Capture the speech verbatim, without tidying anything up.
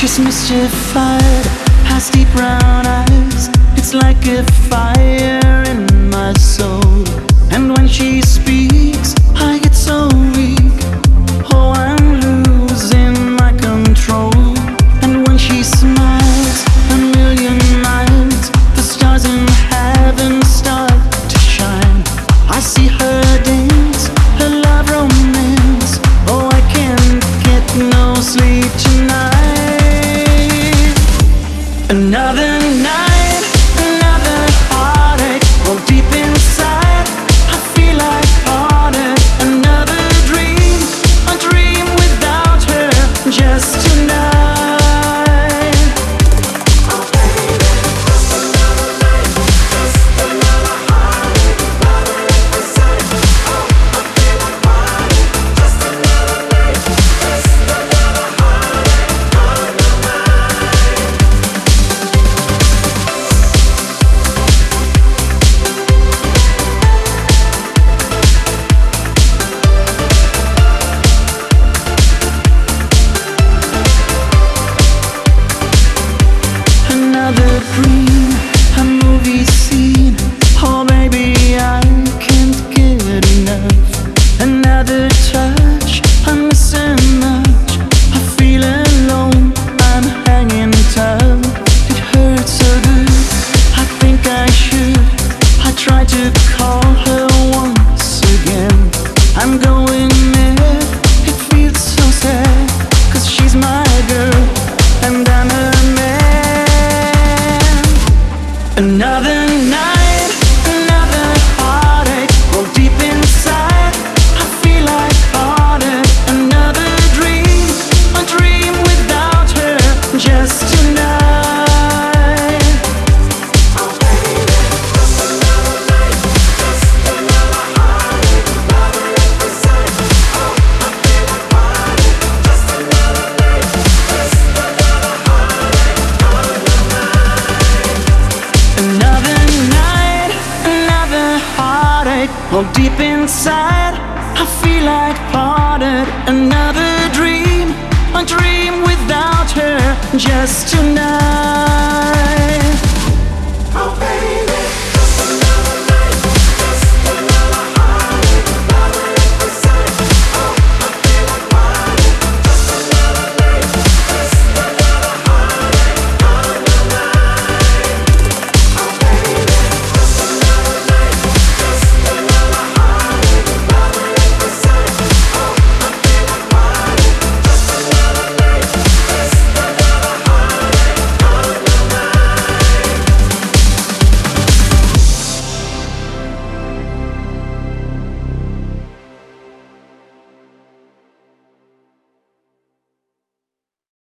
She's mystified, has deep brown eyes. It's like a fire in my soul. And when she speaks, I get so weak. Oh, I'm losing my control. And when she smiles, a million minds, the stars in heaven start to shine. I see her dance, her love romance. Oh, I can't get no sleep tonight. Another night, another heartache. Oh, deep inside, I feel like heartache. Another dream, a dream without her, just tonight. Oh baby, just another night, just another heartache. Another inside, oh, I feel like heartache. Just another night, just another heartache on the mind. Another dream, a movie scene. Oh baby, I can't get enough. Another touch, I'm missing much. I feel alone, I'm hanging tough. It hurts so good, I think I should. I try to call her once again. I'm going mad, it feels so sad. Cause she's my girl, and I'm her man. Another night, another heartache. Oh, deep inside, I feel like heartache. Another dream, a dream without her, just tonight. Oh baby, just another night, just another heartache. Another inside, oh, I feel like heartache. Just another night, just another heartache on the mind. Another night, another heartache. Oh, deep inside, I feel like parted. Another dream, a dream without her, just tonight.